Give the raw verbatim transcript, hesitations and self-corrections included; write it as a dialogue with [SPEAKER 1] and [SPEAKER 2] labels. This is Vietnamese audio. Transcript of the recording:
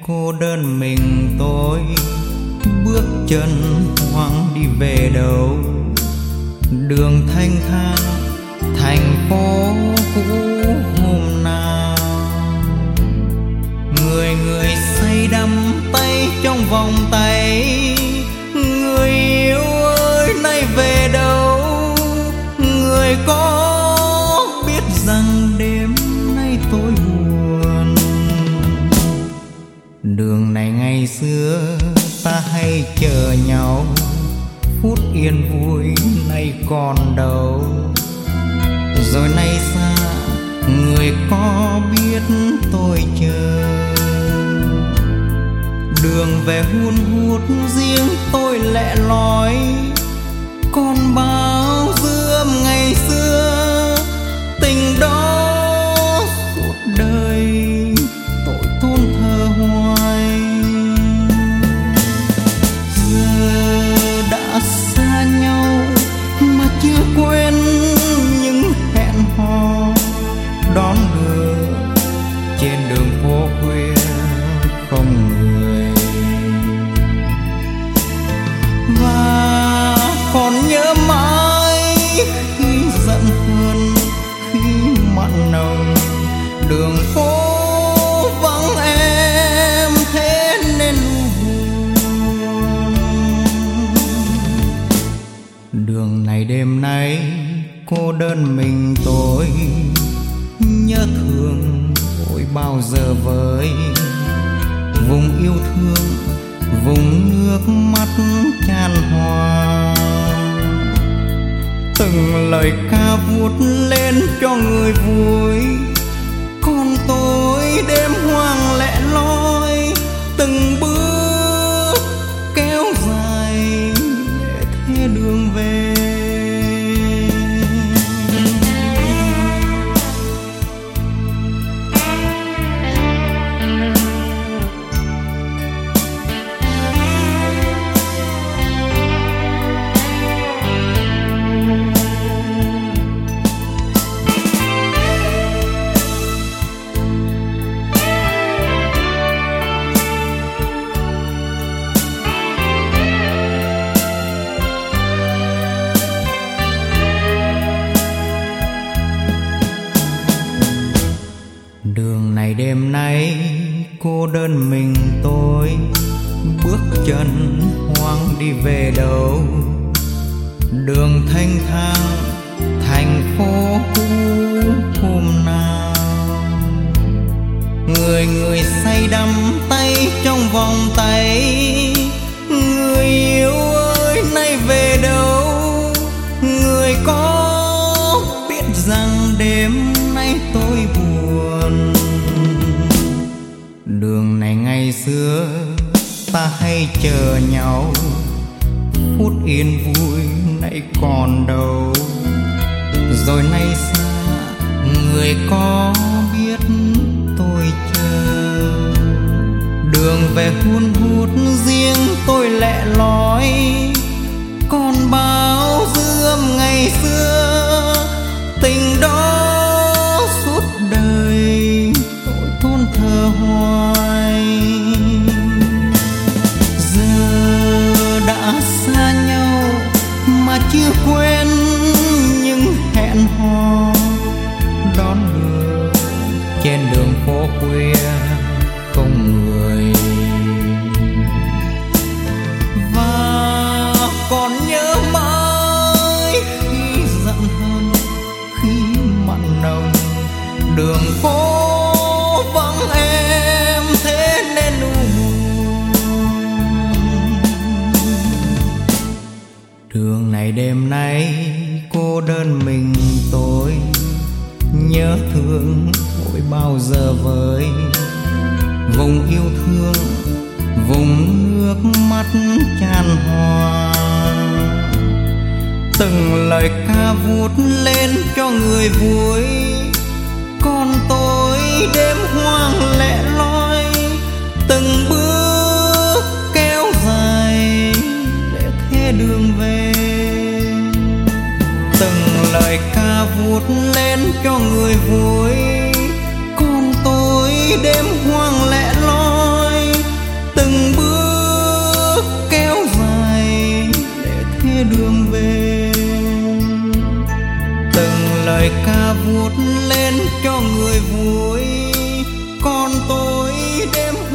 [SPEAKER 1] cô đơn mình tôi bước chân hoang đi về đâu. Đường thanh thang thành phố cũ hôm nào, người người say đắm tay trong vòng tay. Người yêu ơi nay về đâu, người có biết rằng đêm nay tôi buồn. Đường này ngày xưa ta hay chờ nhau, phút yên vui nay còn đâu. Rồi nay xa người có biết tôi chờ. Đường về hun hút riêng tôi lẻ loi, còn bao dư âm ngày xưa. Tình đó suốt đời tôi thôn thờ hoài. Giờ đã xa nhau mà chưa quên những hẹn hò đón đưa trên đường phố khuya không người. Và còn nhớ mãi khi giận hờn, khi mặn nồng, đường phố vắng em thế nên buồn. Đường này đêm nay cô đơn mình tôi, nhớ thương ôi bao giờ với. Vùng yêu thương, vùng nước mắt chan hòa, từng lời ca vút lên cho người vui. Còn tôi đêm hoang lẻ loi, từng bước kéo dài để thế đường về. Đường này đêm nay cô đơn mình tôi, bước chân hoang đi về đâu. Đường thanh thang thành phố cũ hôm nào, người người say đắm tay trong vòng tay. Người yêu ơi nay về đâu, người có biết rằng đêm nay tôi buồn. Đường này ngày xưa ta hay chờ nhau, phút yên vui nay còn đâu. Rồi nay xa người có biết tôi chờ. Đường về hun hút riêng tôi lẻ loi, còn bao dư âm ngày xưa. Tình đó suốt đời tôi thôn thờ hoài. Giờ đã xa nhau mà chưa quên những hẹn hò đón đưa trên đường phố khuya không người. Và còn nhớ mãi khi giận hờn, khi mặn nồng, đường phố vắng em thế nên buồn. Đường này đêm nay cô đơn mình tôi, nhớ thương ôi bao giờ với. Vùng yêu thương, vùng nước mắt chan hòa, từng lời ca vút lên cho người vui. Còn tôi đêm hoang lẻ loi, từng bước kéo dài để thế đường về. Từng lời ca vút lên cho người vui. Còn tôi đêm hoang lẻ loi, lời ca vuốt lên cho người vui, còn tôi đêm